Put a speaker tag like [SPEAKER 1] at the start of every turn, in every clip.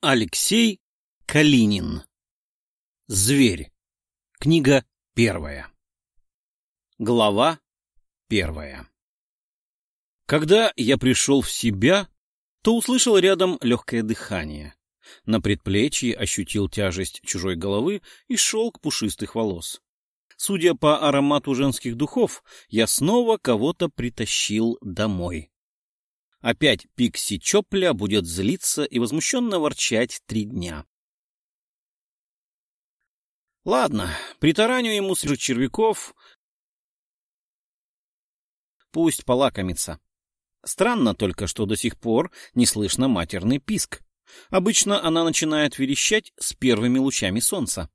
[SPEAKER 1] Алексей Калинин. Зверь. Книга 1. Глава 1. Когда я пришел в себя, то услышал рядом легкое дыхание. На предплечье ощутил тяжесть чужой головы и шелк пушистых волос. Судя по аромату женских духов, я снова кого-то притащил домой. Опять Пикси Чопля будет злиться и возмущенно ворчать 3 дня. Ладно, притараню ему свежих червяков, пусть полакомится. Странно только, что до сих пор не слышно матерный писк. Обычно она начинает верещать с первыми лучами солнца.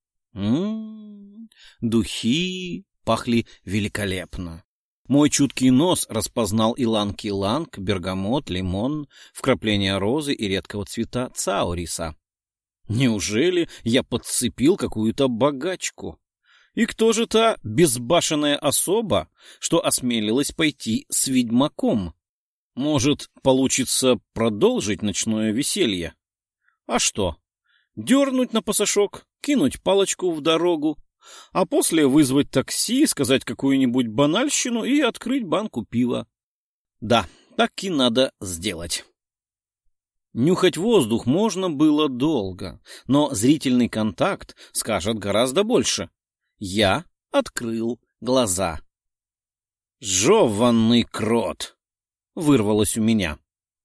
[SPEAKER 1] Духи пахли великолепно. Мой чуткий нос распознал иланг-иланг, бергамот, лимон, вкрапления розы и редкого цвета цауриса. Неужели я подцепил какую-то богачку? И кто же та безбашенная особа, что осмелилась пойти с ведьмаком? Может, получится продолжить ночное веселье? А что? Дернуть на посошок, кинуть палочку в дорогу, а после вызвать такси, сказать какую-нибудь банальщину и открыть банку пива. Да, так и надо сделать. Нюхать воздух можно было долго, но зрительный контакт скажет гораздо больше. Я открыл глаза. «Жеванный крот!» — вырвалось у меня.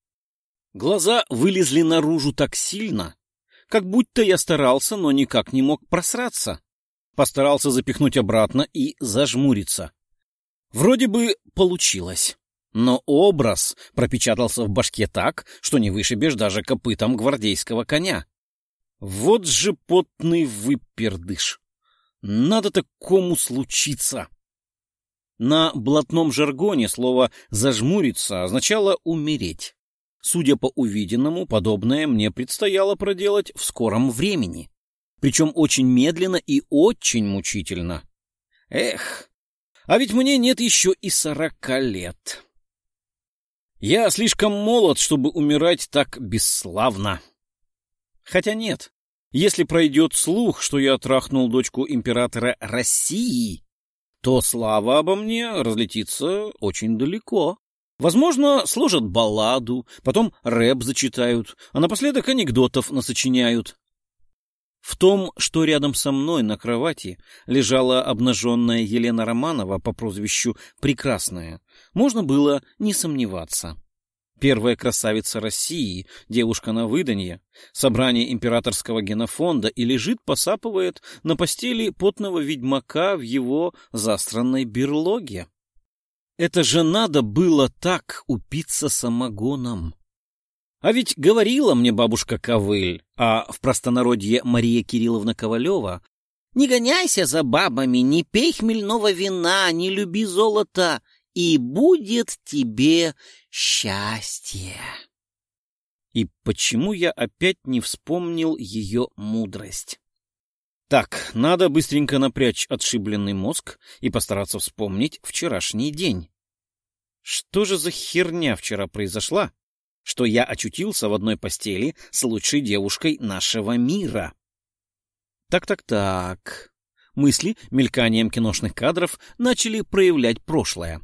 [SPEAKER 1] Глаза вылезли наружу так сильно, как будто я старался, но никак не мог просраться. Постарался запихнуть обратно и зажмуриться. Вроде бы получилось, но образ пропечатался в башке так, что не вышибешь даже копытом гвардейского коня. Вот же потный выпердыш! Надо такому случиться! На блатном жаргоне слово «зажмуриться» означало «умереть». Судя по увиденному, подобное мне предстояло проделать в скором времени. Причем очень медленно и очень мучительно. Эх, а ведь мне нет еще и 40 лет. Я слишком молод, чтобы умирать так бесславно. Хотя нет, если пройдет слух, что я трахнул дочку императора России, то слава обо мне разлетится очень далеко. Возможно, сложат балладу, потом рэп зачитают, а напоследок анекдотов насочиняют. В том, что рядом со мной на кровати лежала обнаженная Елена Романова по прозвищу Прекрасная, можно было не сомневаться. Первая красавица России, девушка на выданье, собрание императорского генофонда и лежит, посапывает на постели потного ведьмака в его застранной берлоге. Это же надо было так упиться самогоном. А ведь говорила мне бабушка Ковыль, а в простонародье Мария Кирилловна Ковалева: «Не гоняйся за бабами, не пей хмельного вина, не люби золото, и будет тебе счастье». И почему я опять не вспомнил ее мудрость? Так, надо быстренько напрячь отшибленный мозг и постараться вспомнить вчерашний день. Что же за херня вчера произошла, что я очутился в одной постели с лучшей девушкой нашего мира? Так. Мысли мельканием киношных кадров начали проявлять прошлое.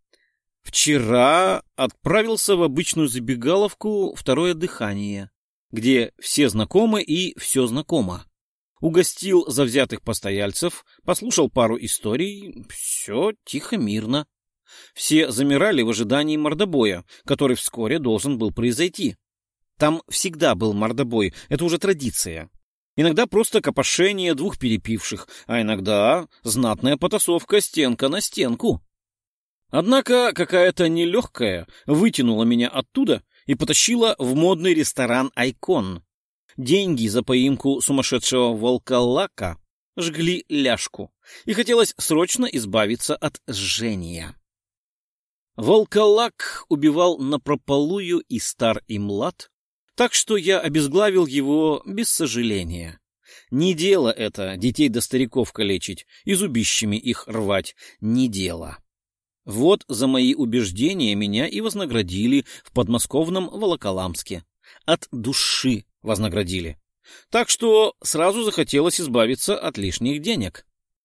[SPEAKER 1] Вчера отправился в обычную забегаловку «Второе дыхание», где все знакомы и все знакомо. Угостил завзятых постояльцев, послушал пару историй, все тихо-мирно. Все замирали в ожидании мордобоя, который вскоре должен был произойти. Там всегда был мордобой, это уже традиция. Иногда просто копошение 2 перепивших, а иногда знатная потасовка стенка на стенку. Однако какая-то нелегкая вытянула меня оттуда и потащила в модный ресторан «Айкон». Деньги за поимку сумасшедшего волколака жгли ляжку, и хотелось срочно избавиться от жжения. Волколак убивал напропалую и стар, и млад, так что я обезглавил его без сожаления. Не дело это детей до стариков калечить и зубищами их рвать, не дело. Вот за мои убеждения меня и вознаградили в подмосковном Волоколамске. От души вознаградили. Так что сразу захотелось избавиться от лишних денег.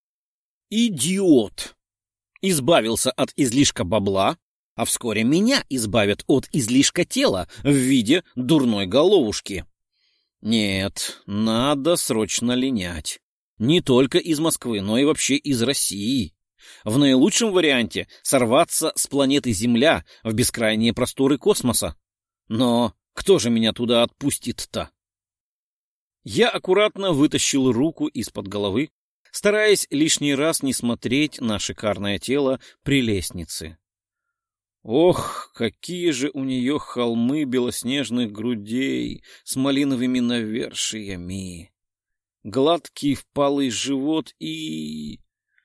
[SPEAKER 1] Идиот! Избавился от излишка бабла, а вскоре меня избавят от излишка тела в виде дурной головушки. Нет, надо срочно линять. Не только из Москвы, но и вообще из России. В наилучшем варианте сорваться с планеты Земля в бескрайние просторы космоса. Но кто же меня туда отпустит-то? Я аккуратно вытащил руку из-под головы, стараясь лишний раз не смотреть на шикарное тело прелестницы. Ох, какие же у нее холмы белоснежных грудей с малиновыми навершиями! Гладкий впалый живот и...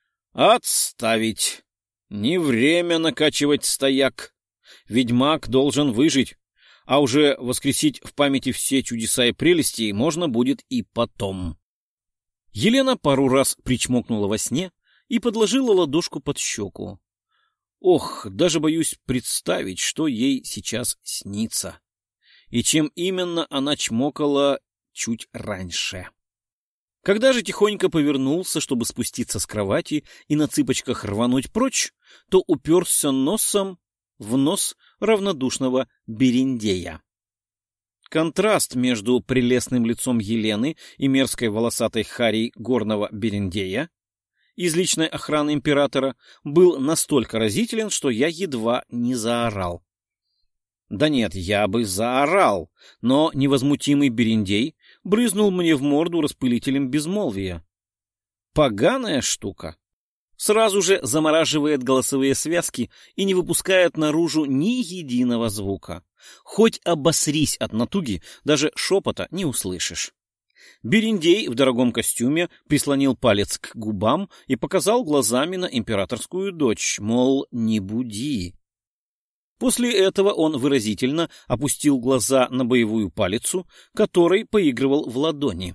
[SPEAKER 1] Отставить! Не время накачивать стояк. Ведьмак должен выжить, а уже воскресить в памяти все чудеса и прелести можно будет и потом. Елена пару раз причмокнула во сне и подложила ладошку под щеку. Ох, даже боюсь представить, что ей сейчас снится. И чем именно она чмокала чуть раньше. Когда же тихонько повернулся, чтобы спуститься с кровати и на цыпочках рвануть прочь, то уперся носом в нос равнодушного Берендея. Контраст между прелестным лицом Елены и мерзкой волосатой харей горного Берендея из личной охраны императора был настолько разителен, что я едва не заорал. Да нет, я бы заорал, но невозмутимый Берендей брызнул мне в морду распылителем безмолвия. Поганая штука. Сразу же замораживает голосовые связки и не выпускает наружу ни единого звука. Хоть обосрись от натуги, даже шепота не услышишь. Берендей в дорогом костюме прислонил палец к губам и показал глазами на императорскую дочь, мол, не буди. После этого он выразительно опустил глаза на боевую палицу, которой поигрывал в ладони.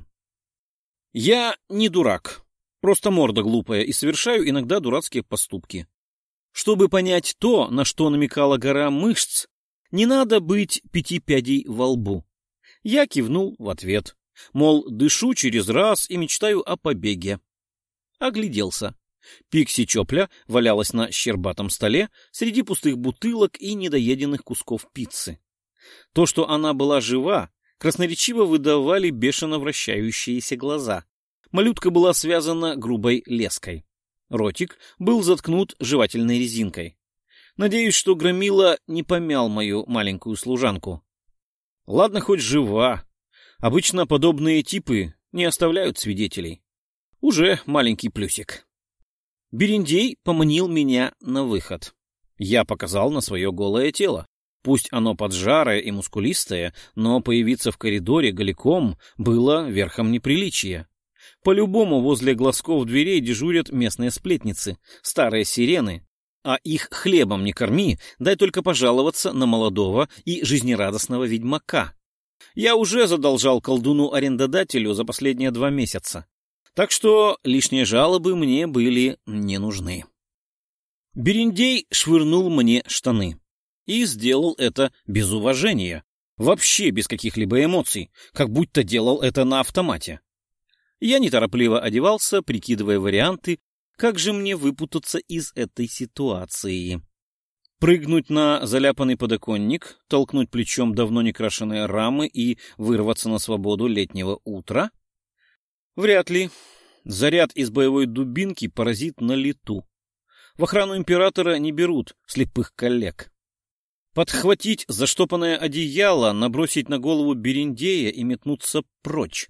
[SPEAKER 1] Я не дурак, просто морда глупая и совершаю иногда дурацкие поступки. Чтобы понять то, на что намекала гора мышц, не надо быть 5 пядей во лбу. Я кивнул в ответ, мол, дышу через раз и мечтаю о побеге. Огляделся. Пикси Чопля валялась на щербатом столе среди пустых бутылок и недоеденных кусков пиццы. То, что она была жива, красноречиво выдавали бешено вращающиеся глаза. Малютка была связана грубой леской. Ротик был заткнут жевательной резинкой. Надеюсь, что Громила не помял мою маленькую служанку. Ладно, хоть жива. Обычно подобные типы не оставляют свидетелей. Уже маленький плюсик. Берендей поманил меня на выход. Я показал на свое голое тело. Пусть оно поджарое и мускулистое, но появиться в коридоре голиком было верхом неприличия. По-любому возле глазков дверей дежурят местные сплетницы, старые сирены. А их хлебом не корми, дай только пожаловаться на молодого и жизнерадостного ведьмака. Я уже задолжал колдуну-арендодателю за последние 2 месяца. Так что лишние жалобы мне были не нужны. Берендей швырнул мне штаны. И сделал это без уважения. Вообще без каких-либо эмоций, как будто делал это на автомате. Я неторопливо одевался, прикидывая варианты, как же мне выпутаться из этой ситуации. Прыгнуть на заляпанный подоконник, толкнуть плечом давно не крашеные рамы и вырваться на свободу летнего утра? Вряд ли. Заряд из боевой дубинки поразит на лету. В охрану императора не берут слепых коллег. Подхватить заштопанное одеяло, набросить на голову Берендея и метнуться прочь.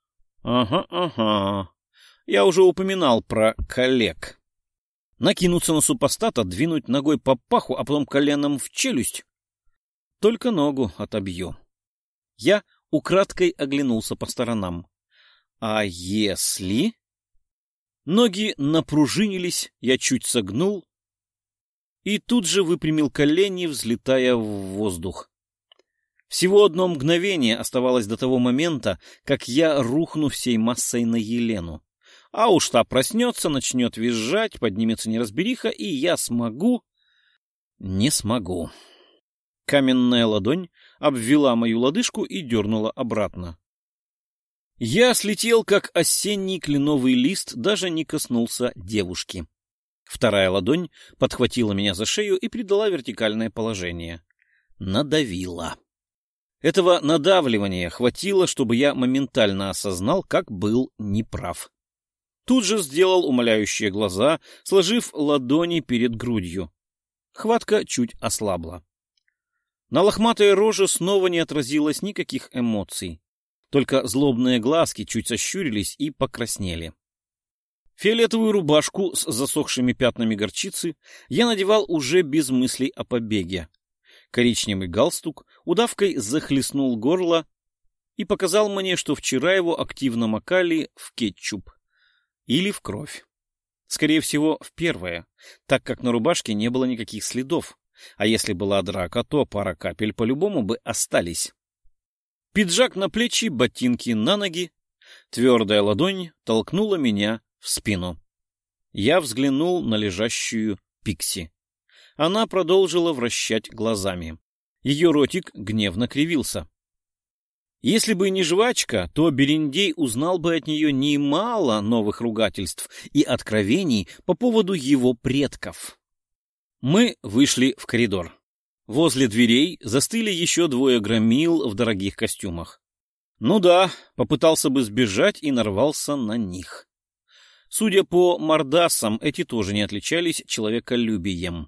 [SPEAKER 1] Ага. Я уже упоминал про коллег. Накинуться на супостата, двинуть ногой по паху, а потом коленом в челюсть. Только ногу отобью. Я украдкой оглянулся по сторонам. А если... Ноги напружинились, я чуть согнул и тут же выпрямил колени, взлетая в воздух. Всего одно мгновение оставалось до того момента, как я рухну всей массой на Елену. А уж та проснется, начнет визжать, поднимется неразбериха, и я смогу... Не смогу. Каменная ладонь обвела мою лодыжку и дернула обратно. Я слетел, как осенний кленовый лист, даже не коснулся девушки. Вторая ладонь подхватила меня за шею и придала вертикальное положение. Надавила. Этого надавливания хватило, чтобы я моментально осознал, как был неправ. Тут же сделал умоляющие глаза, сложив ладони перед грудью. Хватка чуть ослабла. На лохматой роже снова не отразилось никаких эмоций. Только злобные глазки чуть сощурились и покраснели. Фиолетовую рубашку с засохшими пятнами горчицы я надевал уже без мыслей о побеге. Коричневый галстук удавкой захлестнул горло и показал мне, что вчера его активно макали в кетчуп или в кровь. Скорее всего, в первое, так как на рубашке не было никаких следов, а если была драка, то пара капель по-любому бы остались. Пиджак на плечи, ботинки на ноги. Твердая ладонь толкнула меня в спину. Я взглянул на лежащую Пикси. Она продолжила вращать глазами. Ее ротик гневно кривился. Если бы не жвачка, то Берендей узнал бы от нее немало новых ругательств и откровений по поводу его предков. Мы вышли в коридор. Возле дверей застыли еще двое громил в дорогих костюмах. Ну да, попытался бы сбежать и нарвался на них. Судя по мордасам, эти тоже не отличались человеколюбием.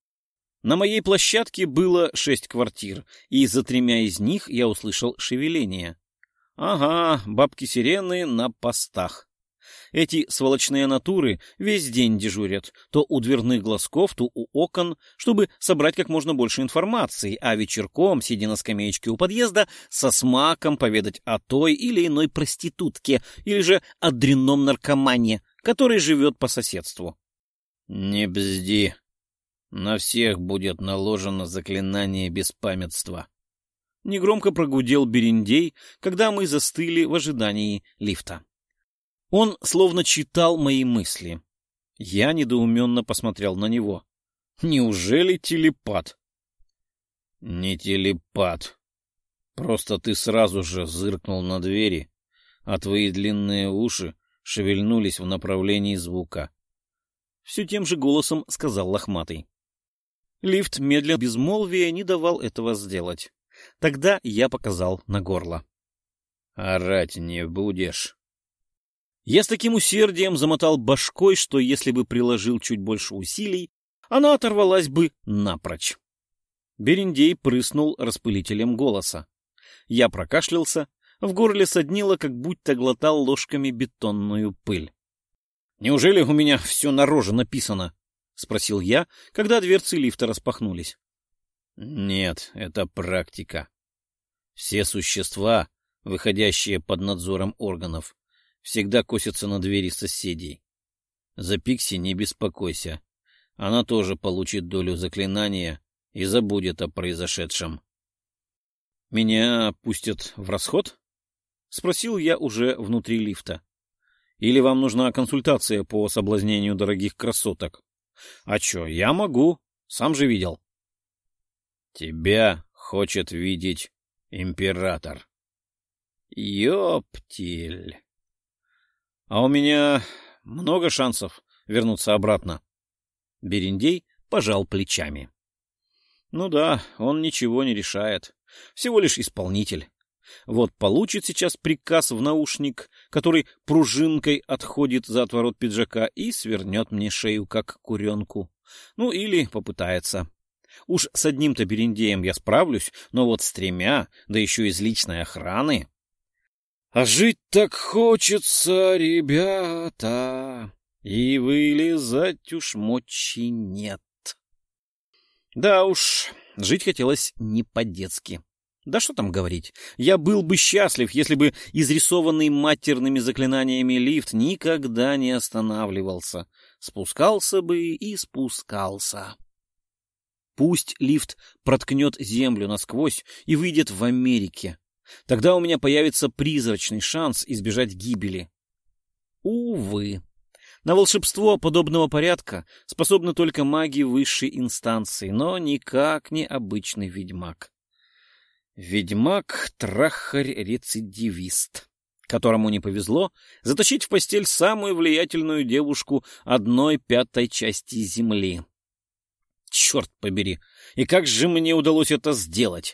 [SPEAKER 1] На моей площадке было 6 квартир, и за 3 из них я услышал шевеление. Ага, бабки-сирены на постах. Эти сволочные натуры весь день дежурят, то у дверных глазков, то у окон, чтобы собрать как можно больше информации, а вечерком, сидя на скамеечке у подъезда, со смаком поведать о той или иной проститутке или же о дрянном наркомане, который живет по соседству. «Не бзди. На всех будет наложено заклинание беспамятства». Негромко прогудел Берендей, когда мы застыли в ожидании лифта. Он словно читал мои мысли. Я недоуменно посмотрел на него. Неужели телепат? Не телепат. Просто ты сразу же зыркнул на двери, а твои длинные уши шевельнулись в направлении звука. Все тем же голосом сказал лохматый. Лифт медленно безмолвия не давал этого сделать. Тогда я показал на горло. Орать не будешь. Я с таким усердием замотал башкой, что если бы приложил чуть больше усилий, она оторвалась бы напрочь. Берендей прыснул распылителем голоса. Я прокашлялся, в горле соднило, как будто глотал ложками бетонную пыль. — Неужели у меня все на роже написано? — спросил я, когда дверцы лифта распахнулись. — Нет, это практика. Все существа, выходящие под надзором органов, всегда косятся на двери соседей. За Пикси не беспокойся. Она тоже получит долю заклинания и забудет о произошедшем. — Меня пустят в расход? — спросил я уже внутри лифта. — Или вам нужна консультация по соблазнению дорогих красоток? А чё, я могу, сам же видел. — Тебя хочет видеть император. — Ёптель! А у меня много шансов вернуться обратно. Берендей пожал плечами. Ну да, он ничего не решает. Всего лишь исполнитель. Вот получит сейчас приказ в наушник, который пружинкой отходит за отворот пиджака и свернет мне шею, как куренку. Ну или попытается. Уж с одним-то Берендеем я справлюсь, но вот с 3, да еще из личной охраны... А жить так хочется, ребята, и вылезать уж мочи нет. Да уж, жить хотелось не по-детски. Да что там говорить, я был бы счастлив, если бы изрисованный матерными заклинаниями лифт никогда не останавливался. Спускался бы и спускался. Пусть лифт проткнет землю насквозь и выйдет в Америке. Тогда у меня появится призрачный шанс избежать гибели. Увы, на волшебство подобного порядка способны только маги высшей инстанции, но никак не обычный ведьмак. Ведьмак-трахарь-рецидивист, которому не повезло затащить в постель самую влиятельную девушку 1/5 части земли. Черт побери, и как же мне удалось это сделать?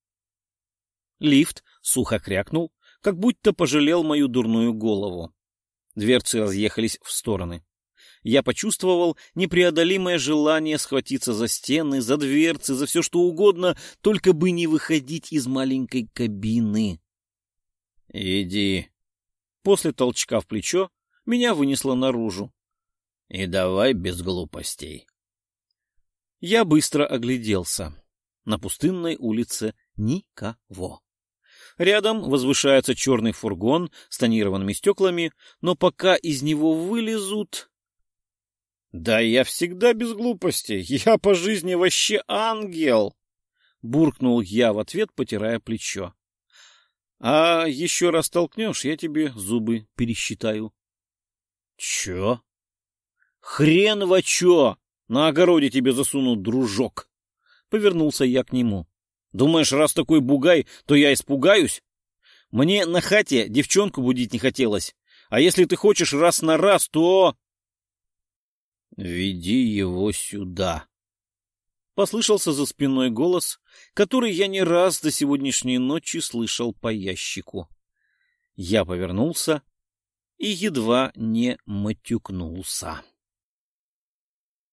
[SPEAKER 1] Лифт сухо крякнул, как будто пожалел мою дурную голову. Дверцы разъехались в стороны. Я почувствовал непреодолимое желание схватиться за стены, за дверцы, за все что угодно, только бы не выходить из маленькой кабины. «Иди». После толчка в плечо меня вынесло наружу. «И давай без глупостей». Я быстро огляделся. На пустынной улице никого. Рядом возвышается черный фургон с тонированными стеклами, но пока из него вылезут... «Да я всегда без глупостей, я по жизни вообще ангел!» — буркнул я в ответ, потирая плечо. «А еще раз толкнешь, я тебе зубы пересчитаю». «Че?» «Хрен во че! На огороде тебе засунут, дружок!» Повернулся я к нему. «Думаешь, раз такой бугай, то я испугаюсь? Мне на хате девчонку будить не хотелось. А если ты хочешь раз на раз, то...» «Веди его сюда!» Послышался за спиной голос, который я не раз до сегодняшней ночи слышал по ящику. Я повернулся и едва не матюкнулся.